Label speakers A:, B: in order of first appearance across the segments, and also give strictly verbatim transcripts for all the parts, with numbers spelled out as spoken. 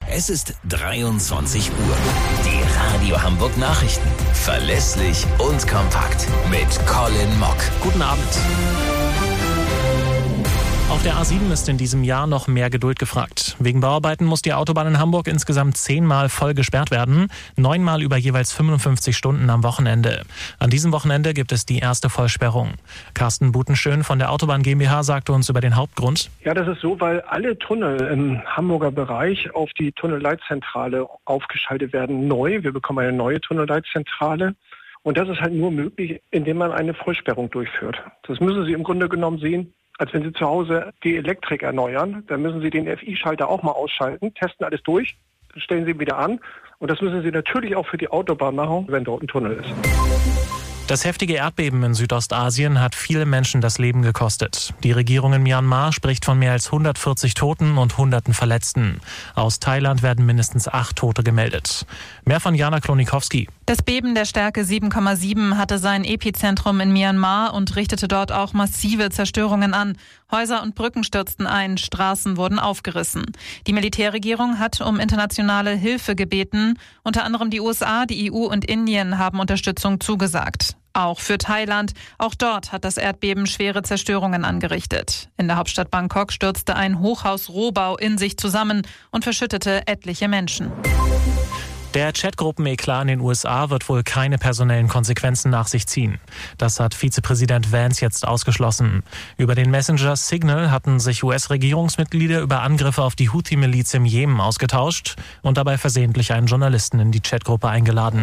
A: Es ist dreiundzwanzig Uhr. Die Radio Hamburg Nachrichten. Verlässlich und kompakt. Mit Colin Mock.
B: Guten Abend. Auf der A sieben ist in diesem Jahr noch mehr Geduld gefragt. Wegen Bauarbeiten muss die Autobahn in Hamburg insgesamt zehnmal voll gesperrt werden, neunmal über jeweils fünfundfünfzig Stunden am Wochenende. An diesem Wochenende gibt es die erste Vollsperrung. Carsten Butenschön von der Autobahn GmbH sagte uns über den Hauptgrund.
C: Ja, das ist so, weil alle Tunnel im Hamburger Bereich auf die Tunnelleitzentrale aufgeschaltet werden neu. Wir bekommen eine neue Tunnelleitzentrale. Und das ist halt nur möglich, indem man eine Vollsperrung durchführt. Das müssen Sie im Grunde genommen sehen, als wenn Sie zu Hause die Elektrik erneuern. Dann müssen Sie den F I-Schalter auch mal ausschalten, testen alles durch, dann stellen Sie ihn wieder an. Und das müssen Sie natürlich auch für die Autobahn machen, wenn dort ein Tunnel ist.
B: Das heftige Erdbeben in Südostasien hat viele Menschen das Leben gekostet. Die Regierung in Myanmar spricht von mehr als hundertvierzig Toten und Hunderten Verletzten. Aus Thailand werden mindestens acht Tote gemeldet. Mehr von Jana Klonikowski.
D: Das Beben der Stärke sieben Komma sieben hatte sein Epizentrum in Myanmar und richtete dort auch massive Zerstörungen an. Häuser und Brücken stürzten ein, Straßen wurden aufgerissen. Die Militärregierung hat um internationale Hilfe gebeten. Unter anderem die U S A, die E U und Indien haben Unterstützung zugesagt. Auch für Thailand. Auch dort hat das Erdbeben schwere Zerstörungen angerichtet. In der Hauptstadt Bangkok stürzte ein Hochhaus-Rohbau in sich zusammen und verschüttete etliche Menschen.
B: Der Chatgruppen-Eklat in den U S A wird wohl keine personellen Konsequenzen nach sich ziehen. Das hat Vizepräsident Vance jetzt ausgeschlossen. Über den Messenger Signal hatten sich U S-Regierungsmitglieder über Angriffe auf die Houthi-Miliz im Jemen ausgetauscht und dabei versehentlich einen Journalisten in die Chatgruppe eingeladen.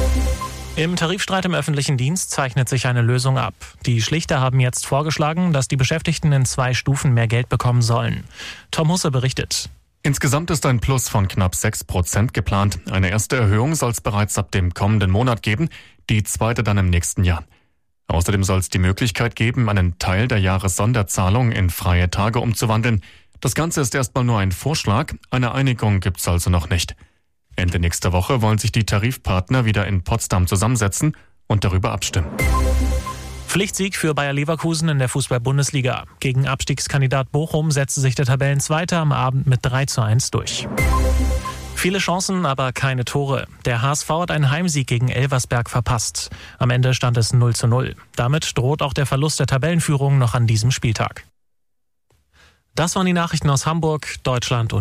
B: Im Tarifstreit im öffentlichen Dienst zeichnet sich eine Lösung ab. Die Schlichter haben jetzt vorgeschlagen, dass die Beschäftigten in zwei Stufen mehr Geld bekommen sollen. Tom Husse berichtet.
E: Insgesamt ist ein Plus von knapp sechs Prozent geplant. Eine erste Erhöhung soll es bereits ab dem kommenden Monat geben, die zweite dann im nächsten Jahr. Außerdem soll es die Möglichkeit geben, einen Teil der Jahressonderzahlung in freie Tage umzuwandeln. Das Ganze ist erstmal nur ein Vorschlag, eine Einigung gibt's also noch nicht. Ende nächster Woche wollen sich die Tarifpartner wieder in Potsdam zusammensetzen und darüber abstimmen.
B: Pflichtsieg für Bayer Leverkusen in der Fußball-Bundesliga. Gegen Abstiegskandidat Bochum setzte sich der Tabellenzweiter am Abend mit drei zu eins durch. Viele Chancen, aber keine Tore. Der H S V hat einen Heimsieg gegen Elversberg verpasst. Am Ende stand es null zu null. Damit droht auch der Verlust der Tabellenführung noch an diesem Spieltag. Das waren die Nachrichten aus Hamburg, Deutschland und